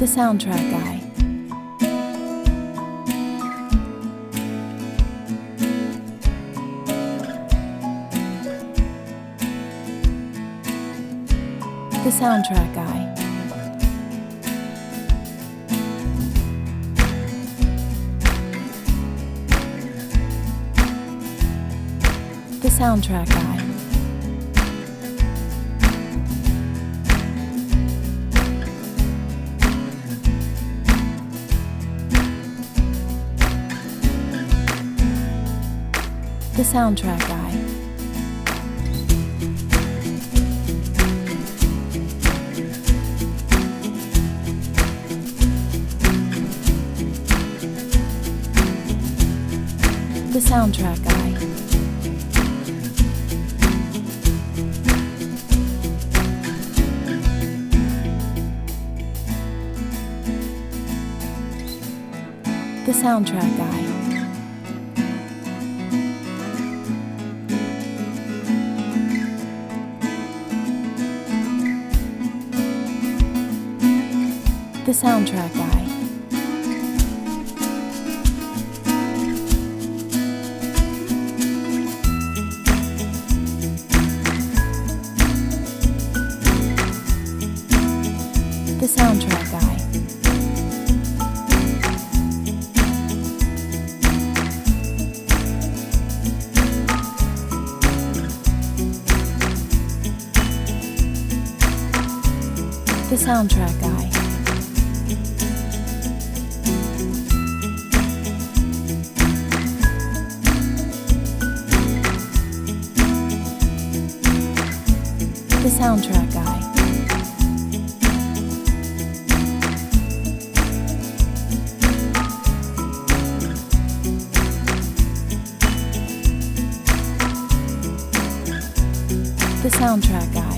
The soundtrack guy. The soundtrack guy. The soundtrack guy. The soundtrack guy. The soundtrack guy. The soundtrack guy. The soundtrack guy. The soundtrack guy. The soundtrack guy. The soundtrack guy. The soundtrack guy.